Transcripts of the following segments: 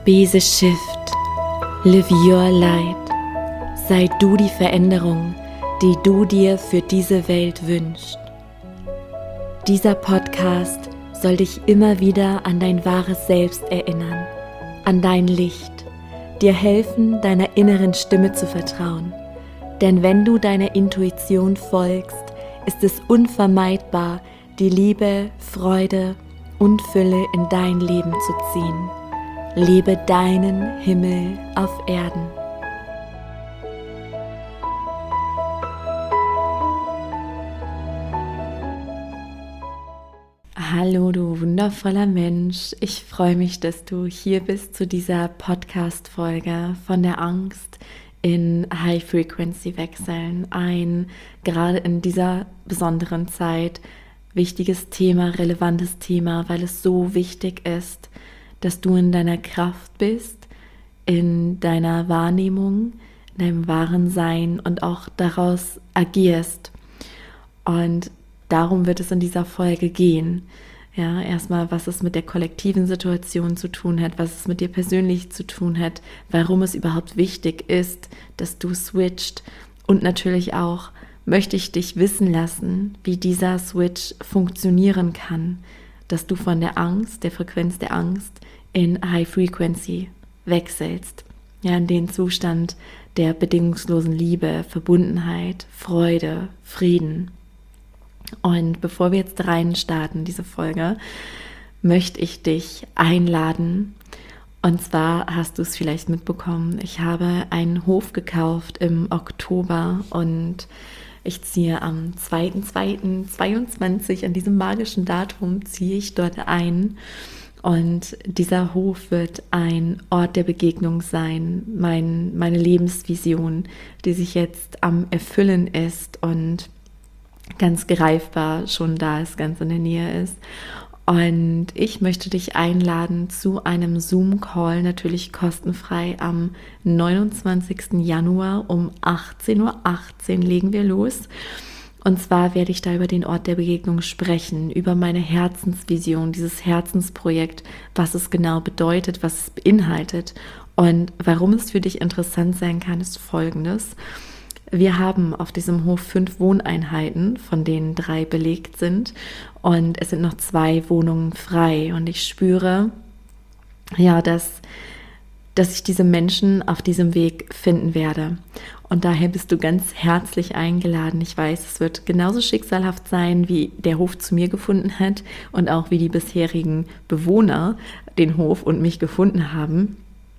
Be the shift, live your light, sei du die Veränderung, die du dir für diese Welt wünschst. Dieser Podcast soll dich immer wieder an dein wahres Selbst erinnern, an dein Licht, dir helfen, deiner inneren Stimme zu vertrauen. Denn wenn du deiner Intuition folgst, ist es unvermeidbar, die Liebe, Freude und Fülle in dein Leben zu ziehen. Lebe deinen Himmel auf Erden. Hallo du wundervoller Mensch, ich freue mich, dass du hier bist zu dieser Podcast-Folge von der Angst in High-Frequency wechseln. Ein gerade in dieser besonderen Zeit wichtiges Thema, relevantes Thema, weil es so wichtig ist, dass du in deiner Kraft bist, in deiner Wahrnehmung, in deinem wahren Sein und auch daraus agierst. Und darum wird es in dieser Folge gehen. Ja, erstmal, was es mit der kollektiven Situation zu tun hat, was es mit dir persönlich zu tun hat, warum es überhaupt wichtig ist, dass du switcht. Und natürlich auch möchte ich dich wissen lassen, wie dieser Switch funktionieren kann, dass du von der Angst, der Frequenz der Angst in High Frequency wechselst. Ja, in den Zustand der bedingungslosen Liebe, Verbundenheit, Freude, Frieden. Und bevor wir jetzt rein starten, diese Folge, möchte ich dich einladen. Und zwar hast du es vielleicht mitbekommen, ich habe einen Hof gekauft im Oktober und ich ziehe am 2.2.22, an diesem magischen Datum, ziehe ich dort ein. Und dieser Hof wird ein Ort der Begegnung sein, meine Lebensvision, die sich jetzt am Erfüllen ist und ganz greifbar schon da ist, ganz in der Nähe ist. Und ich möchte dich einladen zu einem Zoom-Call, natürlich kostenfrei, am 29. Januar um 18:18 Uhr legen wir los. Und zwar werde ich da über den Ort der Begegnung sprechen, über meine Herzensvision, dieses Herzensprojekt, was es genau bedeutet, was es beinhaltet. Und warum es für dich interessant sein kann, ist Folgendes. Wir haben auf diesem Hof 5 Wohneinheiten, von denen 3 belegt sind. Und es sind noch 2 Wohnungen frei. Und ich spüre, ja, dass ich diese Menschen auf diesem Weg finden werde. Und daher bist du ganz herzlich eingeladen. Ich weiß, es wird genauso schicksalhaft sein, wie der Hof zu mir gefunden hat und auch wie die bisherigen Bewohner den Hof und mich gefunden haben.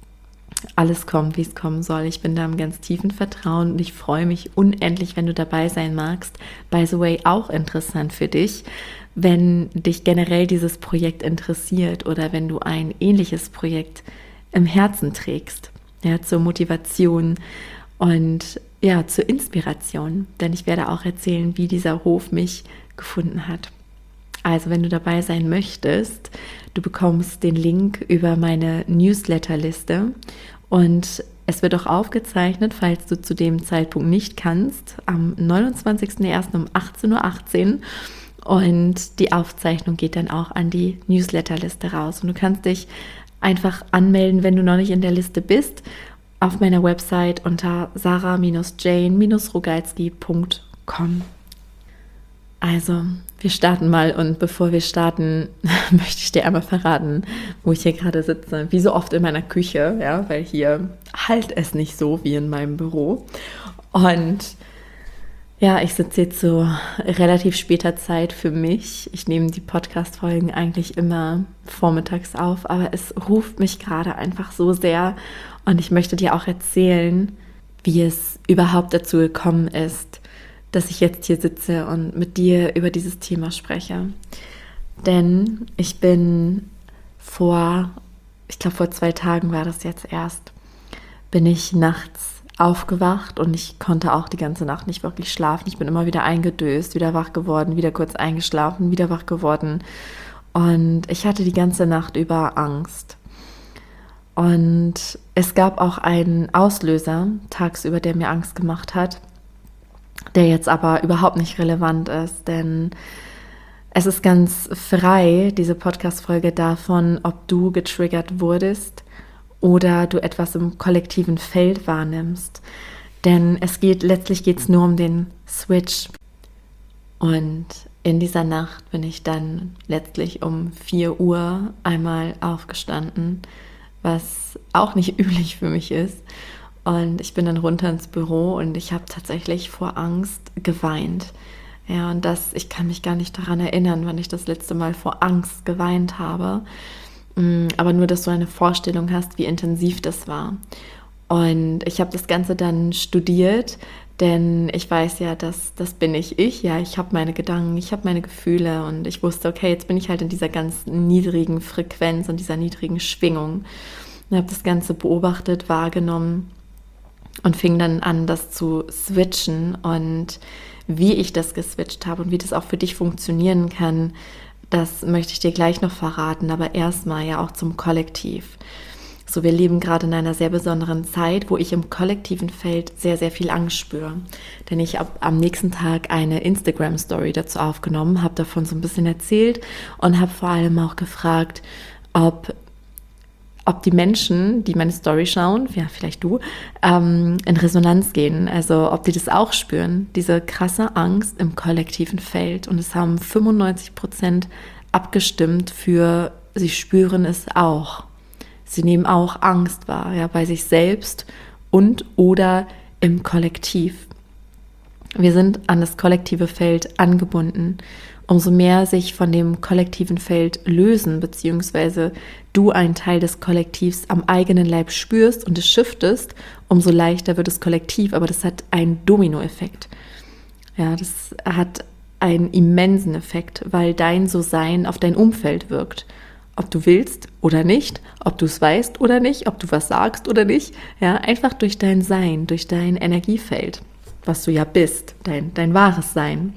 Alles kommt, wie es kommen soll. Ich bin da im ganz tiefen Vertrauen und ich freue mich unendlich, wenn du dabei sein magst. By the way, auch interessant für dich, wenn dich generell dieses Projekt interessiert oder wenn du ein ähnliches Projekt im Herzen trägst, ja, zur Motivation und ja, zur Inspiration, denn ich werde auch erzählen, wie dieser Hof mich gefunden hat. Also, wenn du dabei sein möchtest, du bekommst den Link über meine Newsletterliste und es wird auch aufgezeichnet, falls du zu dem Zeitpunkt nicht kannst, am 29.01. um 18:18 Uhr. Und die Aufzeichnung geht dann auch an die Newsletterliste raus. Und du kannst dich einfach anmelden, wenn du noch nicht in der Liste bist, auf meiner Website unter sarah-jane-rogalski.com. Also, wir starten mal und bevor wir starten, möchte ich dir einmal verraten, wo ich hier gerade sitze. Wie so oft in meiner Küche, ja, weil hier halt es nicht so wie in meinem Büro. Und ja, ich sitze jetzt zu relativ später Zeit für mich. Ich nehme die Podcast-Folgen eigentlich immer vormittags auf, aber es ruft mich gerade einfach so sehr und ich möchte dir auch erzählen, wie es überhaupt dazu gekommen ist, dass ich jetzt hier sitze und mit dir über dieses Thema spreche. Denn ich bin vor 2 Tagen war das jetzt erst, bin ich nachts aufgewacht und ich konnte auch die ganze Nacht nicht wirklich schlafen. Ich bin immer wieder eingedöst, wieder wach geworden, wieder kurz eingeschlafen, wieder wach geworden. Und ich hatte die ganze Nacht über Angst. Und es gab auch einen Auslöser tagsüber, der mir Angst gemacht hat, der jetzt aber überhaupt nicht relevant ist, denn es ist ganz frei, diese Podcast-Folge davon, ob du getriggert wurdest oder du etwas im kollektiven Feld wahrnimmst. Denn letztlich geht es nur um den Switch. Und in dieser Nacht bin ich dann letztlich um 4 Uhr einmal aufgestanden, was auch nicht üblich für mich ist. Und ich bin dann runter ins Büro und ich habe tatsächlich vor Angst geweint. Ja, und ich kann mich gar nicht daran erinnern, wann ich das letzte Mal vor Angst geweint habe. Aber nur, dass du eine Vorstellung hast, wie intensiv das war. Und ich habe das Ganze dann studiert, denn ich weiß ja, das bin ich. Ja, ich habe meine Gedanken, ich habe meine Gefühle und ich wusste, okay, jetzt bin ich halt in dieser ganz niedrigen Frequenz und dieser niedrigen Schwingung. Und habe das Ganze beobachtet, wahrgenommen und fing dann an, das zu switchen. Und wie ich das geswitcht habe und wie das auch für dich funktionieren kann, das möchte ich dir gleich noch verraten, aber erstmal ja auch zum Kollektiv. So, wir leben gerade in einer sehr besonderen Zeit, wo ich im kollektiven Feld sehr, sehr viel Angst spüre. Denn ich habe am nächsten Tag eine Instagram-Story dazu aufgenommen, habe davon so ein bisschen erzählt und habe vor allem auch gefragt, ob die Menschen, die meine Story schauen, ja, vielleicht du, in Resonanz gehen. Also ob die das auch spüren, diese krasse Angst im kollektiven Feld. Und es haben 95% abgestimmt für, sie spüren es auch. Sie nehmen auch Angst wahr, ja, bei sich selbst und oder im Kollektiv. Wir sind an das kollektive Feld angebunden. Umso mehr sich von dem kollektiven Feld lösen, beziehungsweise du einen Teil des Kollektivs am eigenen Leib spürst und es shiftest, umso leichter wird das Kollektiv, aber das hat einen Dominoeffekt. Ja, das hat einen immensen Effekt, weil dein So-Sein auf dein Umfeld wirkt. Ob du willst oder nicht, ob du es weißt oder nicht, ob du was sagst oder nicht, ja, einfach durch dein Sein, durch dein Energiefeld, was du ja bist, dein wahres Sein.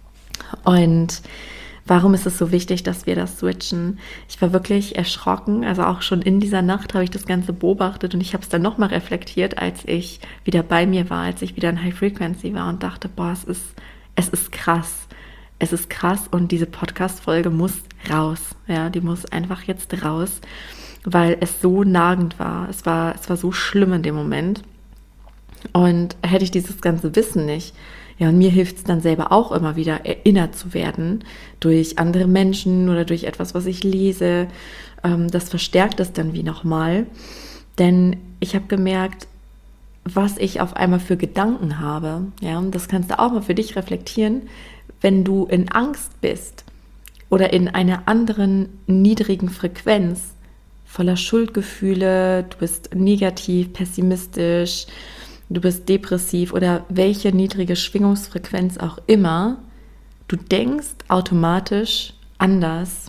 Und warum ist es so wichtig, dass wir das switchen? Ich war wirklich erschrocken, also auch schon in dieser Nacht habe ich das Ganze beobachtet und ich habe es dann nochmal reflektiert, als ich wieder bei mir war, als ich wieder in High Frequency war und dachte, boah, es ist krass. Es ist krass und diese Podcast-Folge muss raus. Ja, die muss einfach jetzt raus, weil es so nagend war. Es war so schlimm in dem Moment. Und hätte ich dieses ganze Wissen nicht, ja, und mir hilft es dann selber auch immer wieder erinnert zu werden durch andere Menschen oder durch etwas, was ich lese. Das verstärkt es dann wie nochmal. Denn ich habe gemerkt, was ich auf einmal für Gedanken habe. Ja, und das kannst du auch mal für dich reflektieren, wenn du in Angst bist oder in einer anderen niedrigen Frequenz, voller Schuldgefühle, du bist negativ, pessimistisch, du bist depressiv oder welche niedrige Schwingungsfrequenz auch immer, du denkst automatisch anders.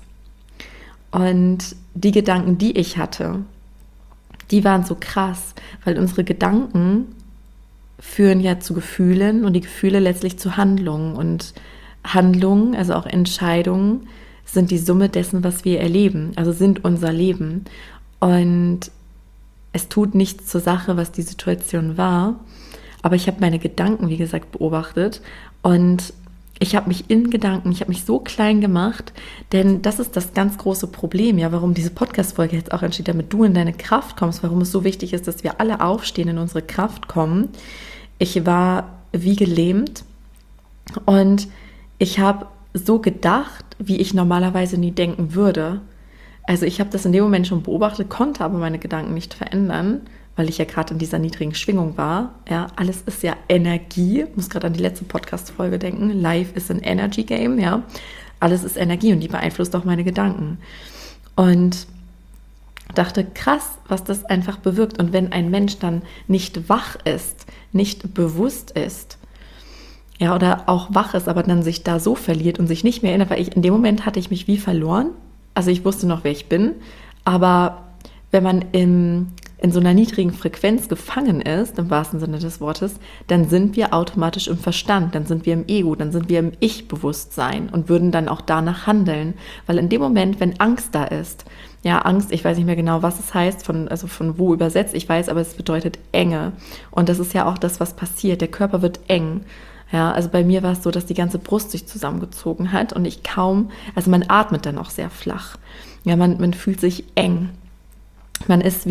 Und die Gedanken, die ich hatte, die waren so krass, weil unsere Gedanken führen ja zu Gefühlen und die Gefühle letztlich zu Handlungen. Und Handlungen, also auch Entscheidungen, sind die Summe dessen, was wir erleben, also sind unser Leben. Und es tut nichts zur Sache, was die Situation war, aber ich habe meine Gedanken, wie gesagt, beobachtet und ich habe mich so klein gemacht, denn das ist das ganz große Problem, ja, warum diese Podcast-Folge jetzt auch entsteht, damit du in deine Kraft kommst, warum es so wichtig ist, dass wir alle aufstehen, in unsere Kraft kommen. Ich war wie gelähmt und ich habe so gedacht, wie ich normalerweise nie denken würde. Also ich habe das in dem Moment schon beobachtet, konnte aber meine Gedanken nicht verändern, weil ich ja gerade in dieser niedrigen Schwingung war. Ja, alles ist ja Energie. Ich muss gerade an die letzte Podcast-Folge denken. Life is an Energy Game, ja. Alles ist Energie und die beeinflusst auch meine Gedanken. Und dachte, krass, was das einfach bewirkt. Und wenn ein Mensch dann nicht wach ist, nicht bewusst ist, ja, oder auch wach ist, aber dann sich da so verliert und sich nicht mehr erinnert, weil in dem Moment hatte ich mich wie verloren. Also ich wusste noch, wer ich bin, aber wenn man in so einer niedrigen Frequenz gefangen ist, im wahrsten Sinne des Wortes, dann sind wir automatisch im Verstand, dann sind wir im Ego, dann sind wir im Ich-Bewusstsein und würden dann auch danach handeln. Weil in dem Moment, wenn Angst da ist, ja, Angst, ich weiß nicht mehr genau, was es heißt, von wo übersetzt, ich weiß, aber es bedeutet Enge. Und das ist ja auch das, was passiert. Der Körper wird eng. Ja, also bei mir war es so, dass die ganze Brust sich zusammengezogen hat und also man atmet dann auch sehr flach. Ja, man fühlt sich eng. Man ist wie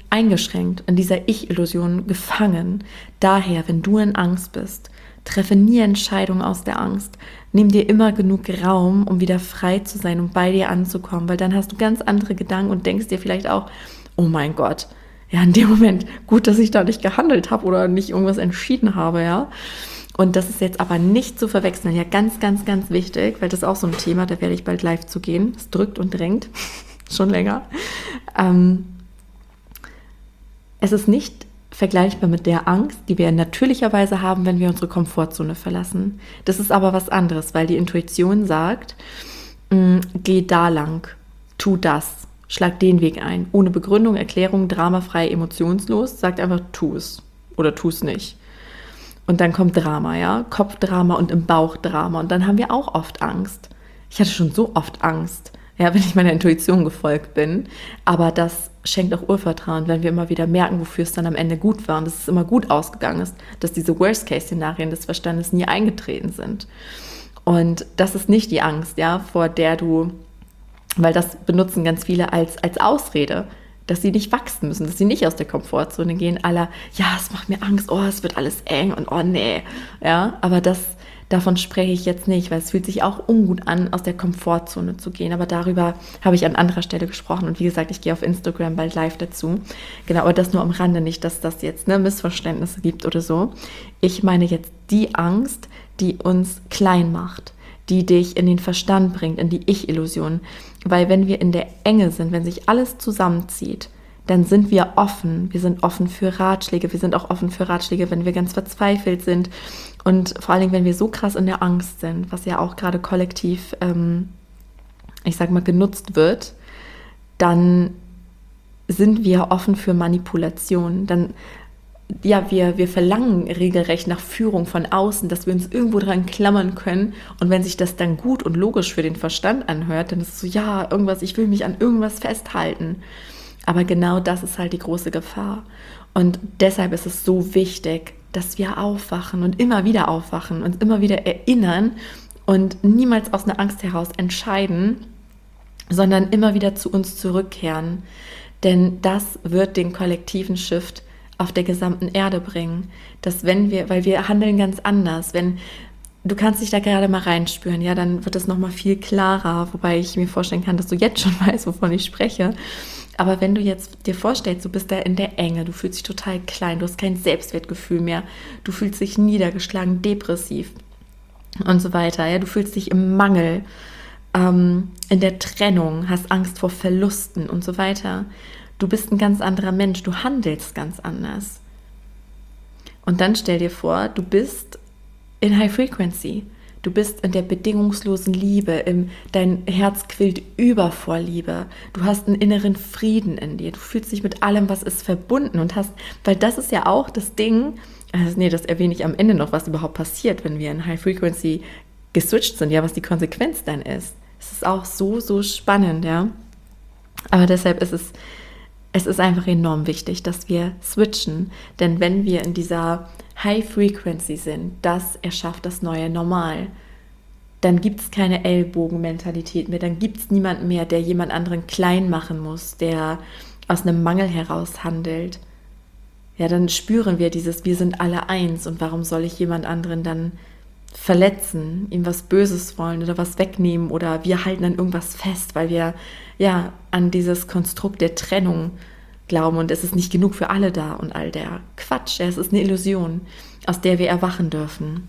eingeschränkt, in dieser Ich-Illusion gefangen. Daher, wenn du in Angst bist, treffe nie Entscheidungen aus der Angst. Nimm dir immer genug Raum, um wieder frei zu sein, um bei dir anzukommen, weil dann hast du ganz andere Gedanken und denkst dir vielleicht auch, oh mein Gott, ja, in dem Moment, gut, dass ich da nicht gehandelt habe oder nicht irgendwas entschieden habe, ja. Und das ist jetzt aber nicht zu verwechseln, ja, ganz, ganz, ganz wichtig, weil das ist auch so ein Thema, da werde ich bald live zu gehen. Es drückt und drängt, schon länger. Es ist nicht vergleichbar mit der Angst, die wir natürlicherweise haben, wenn wir unsere Komfortzone verlassen. Das ist aber was anderes, weil die Intuition sagt, geh da lang, tu das, schlag den Weg ein. Ohne Begründung, Erklärung, dramafrei, emotionslos, sagt einfach, tu es oder tu es nicht. Und dann kommt Drama, ja, Kopfdrama und im Bauch Drama. Und dann haben wir auch oft Angst. Ich hatte schon so oft Angst, ja, wenn ich meiner Intuition gefolgt bin. Aber das schenkt auch Urvertrauen, wenn wir immer wieder merken, wofür es dann am Ende gut war und dass es immer gut ausgegangen ist, dass diese Worst-Case-Szenarien des Verstandes nie eingetreten sind. Und das ist nicht die Angst, ja, vor der du, weil das benutzen ganz viele als Ausrede, dass sie nicht wachsen müssen, dass sie nicht aus der Komfortzone gehen, aller, ja, es macht mir Angst, oh, es wird alles eng und oh, nee, ja, aber davon spreche ich jetzt nicht, weil es fühlt sich auch ungut an, aus der Komfortzone zu gehen, aber darüber habe ich an anderer Stelle gesprochen und wie gesagt, ich gehe auf Instagram bald live dazu, genau, aber das nur am Rande, nicht, dass das jetzt Missverständnisse gibt oder so. Ich meine jetzt die Angst, die uns klein macht, die dich in den Verstand bringt, in die Ich-Illusion. Weil wenn wir in der Enge sind, wenn sich alles zusammenzieht, dann sind wir offen. Wir sind offen für Ratschläge. Wir sind auch offen für Ratschläge, wenn wir ganz verzweifelt sind. Und vor allen Dingen, wenn wir so krass in der Angst sind, was ja auch gerade kollektiv, ich sag mal, genutzt wird, dann sind wir offen für Manipulation. Dann ja, wir verlangen regelrecht nach Führung von außen, dass wir uns irgendwo dran klammern können. Und wenn sich das dann gut und logisch für den Verstand anhört, dann ist es so, ja, irgendwas, ich will mich an irgendwas festhalten. Aber genau das ist halt die große Gefahr. Und deshalb ist es so wichtig, dass wir aufwachen und immer wieder aufwachen und immer wieder erinnern und niemals aus einer Angst heraus entscheiden, sondern immer wieder zu uns zurückkehren. Denn das wird den kollektiven Shift auf der gesamten Erde bringen, dass weil wir handeln ganz anders, wenn du kannst dich da gerade mal reinspüren, ja, dann wird es nochmal viel klarer, wobei ich mir vorstellen kann, dass du jetzt schon weißt, wovon ich spreche, aber wenn du jetzt dir vorstellst, du bist da in der Enge, du fühlst dich total klein, du hast kein Selbstwertgefühl mehr, du fühlst dich niedergeschlagen, depressiv und so weiter, ja, du fühlst dich im Mangel, in der Trennung, hast Angst vor Verlusten und so weiter. Du bist ein ganz anderer Mensch, du handelst ganz anders. Und dann stell dir vor, du bist in High Frequency. Du bist in der bedingungslosen Liebe, dein Herz quillt über vor Liebe. Du hast einen inneren Frieden in dir. Du fühlst dich mit allem, was ist, verbunden und weil das ist ja auch das Ding, das erwähne ich am Ende noch, was überhaupt passiert, wenn wir in High Frequency geswitcht sind, ja, was die Konsequenz dann ist. Es ist auch so, so spannend, ja. Aber deshalb ist es ist einfach enorm wichtig, dass wir switchen, denn wenn wir in dieser High Frequency sind, das erschafft das neue Normal. Dann gibt es keine Ellbogenmentalität mehr, dann gibt es niemanden mehr, der jemand anderen klein machen muss, der aus einem Mangel heraus handelt. Ja, dann spüren wir wir sind alle eins und warum soll ich jemand anderen dann verletzen, ihm was Böses wollen oder was wegnehmen oder wir halten an irgendwas fest, weil wir ja an dieses Konstrukt der Trennung glauben und es ist nicht genug für alle da und all der Quatsch. Es ist eine Illusion, aus der wir erwachen dürfen.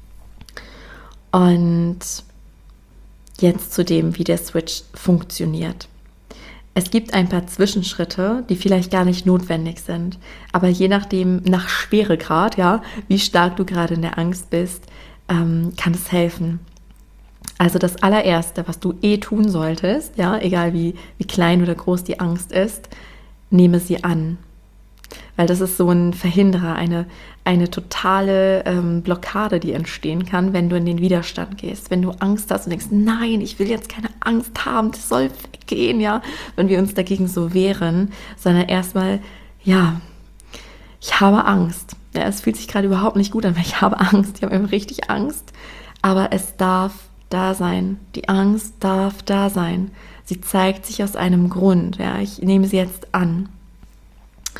Und jetzt zu dem, wie der Switch funktioniert. Es gibt ein paar Zwischenschritte, die vielleicht gar nicht notwendig sind, aber je nachdem, nach Schweregrad, ja, wie stark du gerade in der Angst bist, kann es helfen. Also das allererste, was du tun solltest, ja, egal wie klein oder groß die Angst ist, nehme sie an. Weil das ist so ein Verhinderer, eine totale Blockade, die entstehen kann, wenn du in den Widerstand gehst. Wenn du Angst hast und denkst, nein, ich will jetzt keine Angst haben, das soll weggehen, ja. Wenn wir uns dagegen so wehren, sondern erstmal, ja, ich habe Angst. Ja, es fühlt sich gerade überhaupt nicht gut an, weil ich habe Angst. Ich habe eben richtig Angst. Aber es darf da sein. Die Angst darf da sein. Sie zeigt sich aus einem Grund. Ja, ich nehme sie jetzt an.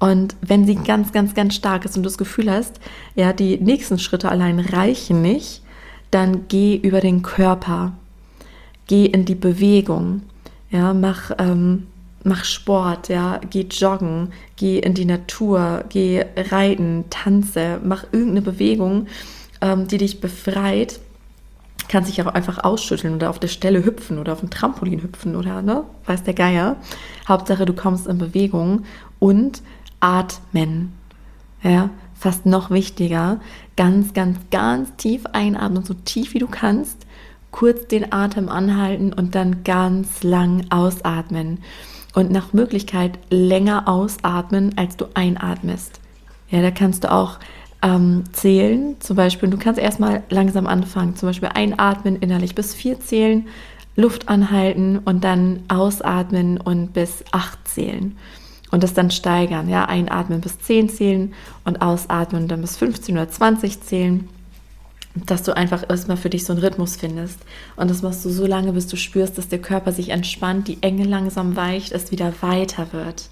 Und wenn sie ganz, ganz, ganz stark ist und du das Gefühl hast, ja, die nächsten Schritte allein reichen nicht, dann geh über den Körper, geh in die Bewegung, ja, mach Sport, ja, geh joggen, geh in die Natur, geh reiten, tanze, mach irgendeine Bewegung, die dich befreit. Kannst dich auch einfach ausschütteln oder auf der Stelle hüpfen oder auf dem Trampolin hüpfen oder, ne, weiß der Geier. Hauptsache, du kommst in Bewegung und atmen. Ja, fast noch wichtiger, ganz, ganz, ganz tief einatmen, so tief wie du kannst, kurz den Atem anhalten und dann ganz lang ausatmen. Und nach Möglichkeit länger ausatmen, als du einatmest. Ja, da kannst du auch zählen, zum Beispiel, du kannst erstmal langsam anfangen, zum Beispiel einatmen, innerlich bis 4 zählen, Luft anhalten und dann ausatmen und bis 8 zählen. Und das dann steigern, ja, einatmen bis 10 zählen und ausatmen und dann bis 15 oder 20 zählen. Dass du einfach erstmal für dich so einen Rhythmus findest. Und das machst du so lange, bis du spürst, dass der Körper sich entspannt, die Enge langsam weicht, es wieder weiter wird.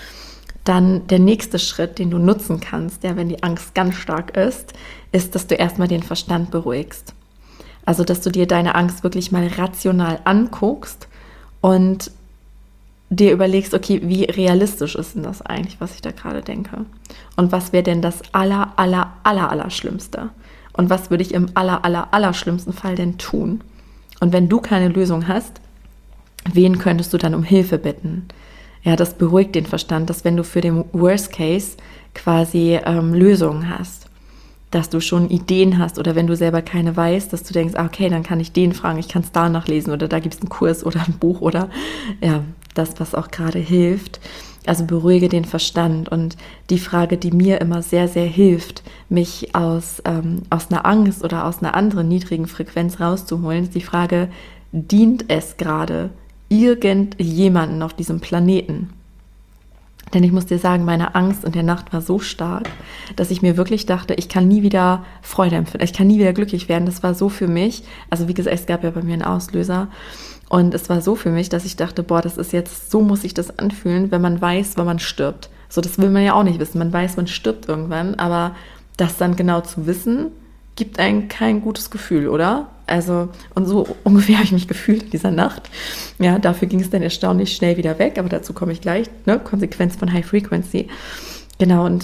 Dann der nächste Schritt, den du nutzen kannst, ja, wenn die Angst ganz stark ist, dass du erstmal den Verstand beruhigst. Also, dass du dir deine Angst wirklich mal rational anguckst und dir überlegst, okay, wie realistisch ist denn das eigentlich, was ich da gerade denke? Und was wäre denn das Allerschlimmste? Und was würde ich im Allerschlimmsten Fall denn tun? Und wenn du keine Lösung hast, wen könntest du dann um Hilfe bitten? Ja, das beruhigt den Verstand, dass wenn du für den Worst Case quasi Lösungen hast, dass du schon Ideen hast oder wenn du selber keine weißt, dass du denkst, okay, dann kann ich den fragen, ich kann es da nachlesen oder da gibt es einen Kurs oder ein Buch oder ja, das, was auch gerade hilft. Also beruhige den Verstand. Und die Frage, die mir immer sehr, sehr hilft, mich aus einer Angst oder aus einer anderen niedrigen Frequenz rauszuholen, ist die Frage, dient es gerade irgendjemanden auf diesem Planeten? Denn ich muss dir sagen, meine Angst in der Nacht war so stark, dass ich mir wirklich dachte, ich kann nie wieder Freude empfinden, ich kann nie wieder glücklich werden. Das war so für mich, also wie gesagt, es gab ja bei mir einen Auslöser und es war so für mich, dass ich dachte, boah, das ist jetzt, so muss sich das anfühlen, wenn man weiß, wann man stirbt. So, das will man ja auch nicht wissen. Man weiß, man stirbt irgendwann, aber das dann genau zu wissen, gibt einem kein gutes Gefühl, oder? Also, und so ungefähr habe ich mich gefühlt in dieser Nacht. Ja, dafür ging es dann erstaunlich schnell wieder weg, aber dazu komme ich gleich, ne? Konsequenz von High Frequency. Genau, und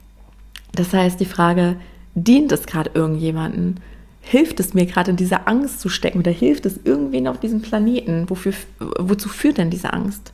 das heißt, die Frage, dient es gerade irgendjemanden? Hilft es mir gerade in dieser Angst zu stecken oder hilft es irgendwen auf diesem Planeten? Wozu führt denn diese Angst?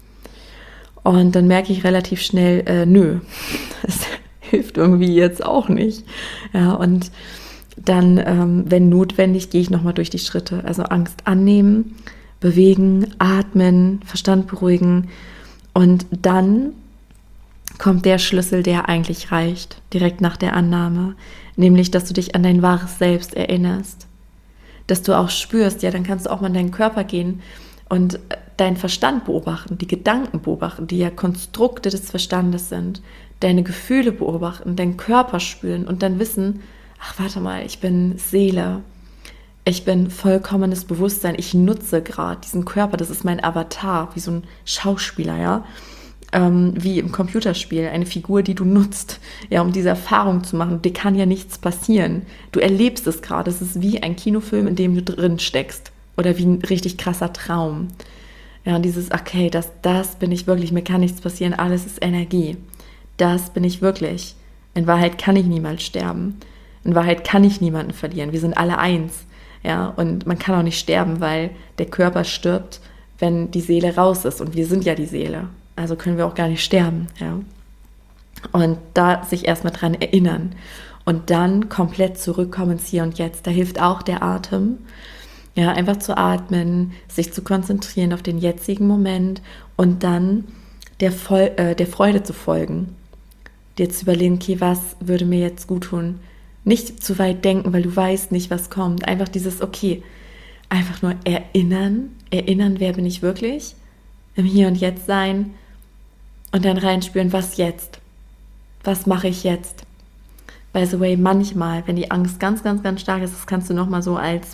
Und dann merke ich relativ schnell, nö, das hilft irgendwie jetzt auch nicht. Ja, und dann, wenn notwendig, gehe ich nochmal durch die Schritte. Also Angst annehmen, bewegen, atmen, Verstand beruhigen. Und dann kommt der Schlüssel, der eigentlich reicht, direkt nach der Annahme. Nämlich, dass du dich an dein wahres Selbst erinnerst. Dass du auch spürst, ja, dann kannst du auch mal in deinen Körper gehen und deinen Verstand beobachten, die Gedanken beobachten, die ja Konstrukte des Verstandes sind. Deine Gefühle beobachten, deinen Körper spüren und dann wissen, ach, warte mal, ich bin Seele, ich bin vollkommenes Bewusstsein, ich nutze gerade diesen Körper, das ist mein Avatar, wie so ein Schauspieler, ja, wie im Computerspiel, eine Figur, die du nutzt, ja, um diese Erfahrung zu machen. Dir kann ja nichts passieren. Du erlebst es gerade, es ist wie ein Kinofilm, in dem du drin steckst oder wie ein richtig krasser Traum. Ja, und dieses, okay, das bin ich wirklich, mir kann nichts passieren, alles ist Energie. Das bin ich wirklich. In Wahrheit kann ich niemals sterben. In Wahrheit kann ich niemanden verlieren. Wir sind alle eins. Ja, und man kann auch nicht sterben, weil der Körper stirbt, wenn die Seele raus ist. Und wir sind ja die Seele. Also können wir auch gar nicht sterben. Ja. Und da sich erstmal dran erinnern. Und dann komplett zurückkommen ins Hier und Jetzt. Da hilft auch der Atem. Ja, einfach zu atmen, sich zu konzentrieren auf den jetzigen Moment und dann der Freude zu folgen. Dir zu überlegen, okay, was würde mir jetzt gut tun? Nicht zu weit denken, weil du weißt nicht, was kommt. Einfach dieses, okay, einfach nur erinnern, wer bin ich wirklich? Im Hier und Jetzt sein und dann reinspüren, was jetzt? Was mache ich jetzt? By the way, manchmal, wenn die Angst ganz, ganz, ganz stark ist, das kannst du nochmal so als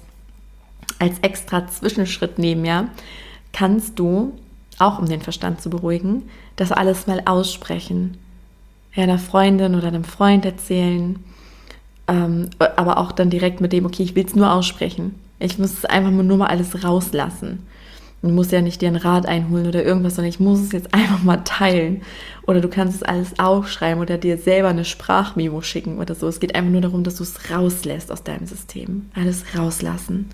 extra Zwischenschritt nehmen, ja, kannst du, auch um den Verstand zu beruhigen, das alles mal aussprechen. einer Freundin oder einem Freund erzählen, aber auch dann direkt mit dem, okay, ich will es nur aussprechen. Ich muss es einfach nur mal alles rauslassen. Du musst ja nicht dir einen Rat einholen oder irgendwas, sondern ich muss es jetzt einfach mal teilen. Oder du kannst es alles aufschreiben oder dir selber eine Sprachmemo schicken oder so. Es geht einfach nur darum, dass du es rauslässt aus deinem System. Alles rauslassen.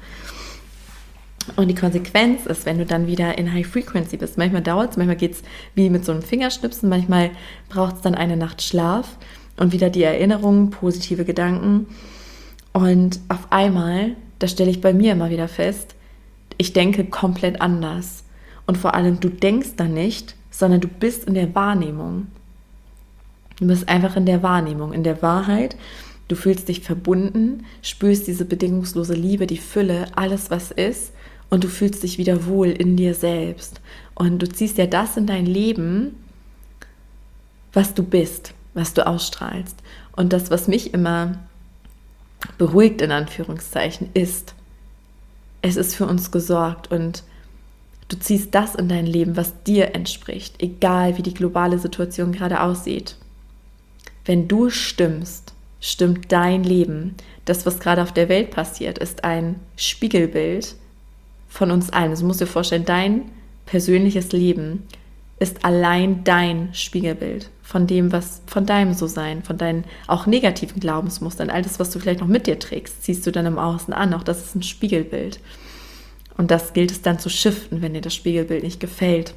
Und die Konsequenz ist, wenn du dann wieder in High Frequency bist. Manchmal dauert es, manchmal geht es wie mit so einem Fingerschnipsen, manchmal braucht es dann eine Nacht Schlaf und wieder die Erinnerungen, positive Gedanken. Und auf einmal, das stelle ich bei mir immer wieder fest, ich denke komplett anders. Und vor allem, du denkst dann nicht, sondern du bist in der Wahrnehmung. Du bist einfach in der Wahrnehmung, in der Wahrheit. Du fühlst dich verbunden, spürst diese bedingungslose Liebe, die Fülle, alles was ist. Und du fühlst dich wieder wohl in dir selbst. Und du ziehst ja das in dein Leben, was du bist, was du ausstrahlst. Und das, was mich immer beruhigt, in Anführungszeichen, ist, es ist für uns gesorgt und du ziehst das in dein Leben, was dir entspricht, egal wie die globale Situation gerade aussieht. Wenn du stimmst, stimmt dein Leben. Das, was gerade auf der Welt passiert, ist ein Spiegelbild von uns allen. Also du musst dir vorstellen, dein persönliches Leben ist allein dein Spiegelbild von dem, was von deinem So-Sein, von deinen auch negativen Glaubensmustern, all das, was du vielleicht noch mit dir trägst, ziehst du dann im Außen an. Auch das ist ein Spiegelbild. Und das gilt es dann zu shiften, wenn dir das Spiegelbild nicht gefällt.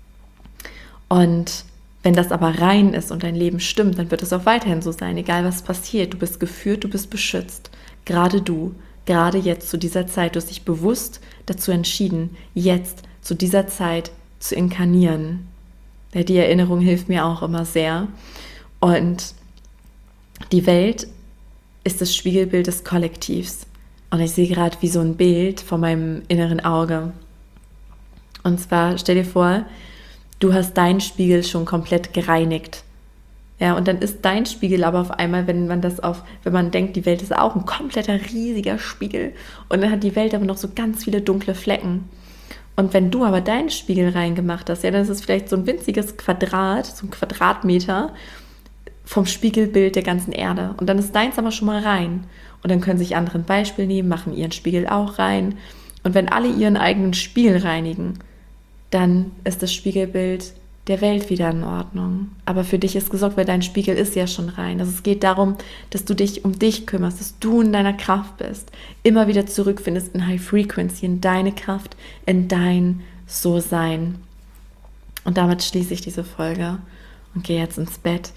Und wenn das aber rein ist und dein Leben stimmt, dann wird es auch weiterhin so sein, egal was passiert. Du bist geführt, du bist beschützt. Gerade du, gerade jetzt zu dieser Zeit, du hast dich bewusst dazu entschieden, jetzt zu dieser Zeit zu inkarnieren. Die Erinnerung hilft mir auch immer sehr. Und die Welt ist das Spiegelbild des Kollektivs. Und ich sehe gerade wie so ein Bild vor meinem inneren Auge. Und zwar, stell dir vor, du hast deinen Spiegel schon komplett gereinigt. Ja, und dann ist dein Spiegel aber auf einmal, wenn man denkt, die Welt ist auch ein kompletter riesiger Spiegel. Und dann hat die Welt aber noch so ganz viele dunkle Flecken. Und wenn du aber deinen Spiegel reingemacht hast, ja, dann ist es vielleicht so ein winziges Quadrat, so ein Quadratmeter vom Spiegelbild der ganzen Erde. Und dann ist deins aber schon mal rein. Und dann können sich andere ein Beispiel nehmen, machen ihren Spiegel auch rein. Und wenn alle ihren eigenen Spiegel reinigen, dann ist das Spiegelbild der Welt wieder in Ordnung. Aber für dich ist gesorgt, weil dein Spiegel ist ja schon rein. Also es geht darum, dass du dich um dich kümmerst, dass du in deiner Kraft bist, immer wieder zurückfindest in High Frequency, in deine Kraft, in dein So-Sein. Und damit schließe ich diese Folge und gehe jetzt ins Bett.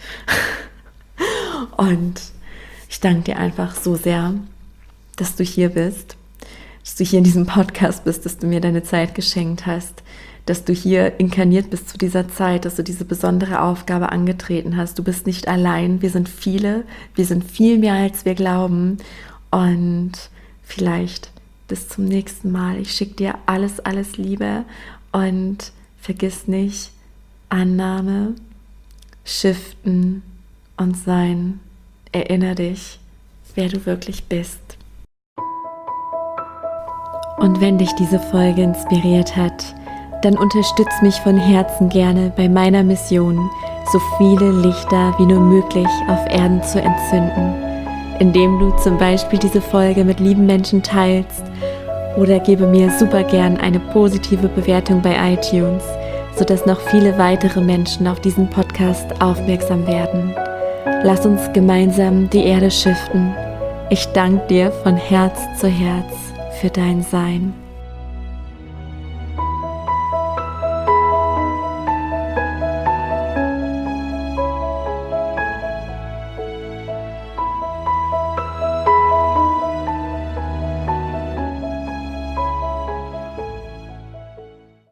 Und ich danke dir einfach so sehr, dass du hier bist, dass du hier in diesem Podcast bist, dass du mir deine Zeit geschenkt hast, dass du hier inkarniert bist zu dieser Zeit, dass du diese besondere Aufgabe angetreten hast. Du bist nicht allein, wir sind viele, wir sind viel mehr, als wir glauben. Und vielleicht bis zum nächsten Mal. Ich schicke dir alles, alles Liebe und vergiss nicht, Annahme, Shiften und Sein. Erinnere dich, wer du wirklich bist. Und wenn dich diese Folge inspiriert hat, dann unterstütz mich von Herzen gerne bei meiner Mission, so viele Lichter wie nur möglich auf Erden zu entzünden, indem du zum Beispiel diese Folge mit lieben Menschen teilst oder gebe mir super gern eine positive Bewertung bei iTunes, sodass noch viele weitere Menschen auf diesen Podcast aufmerksam werden. Lass uns gemeinsam die Erde shiften. Ich danke dir von Herz zu Herz für dein Sein.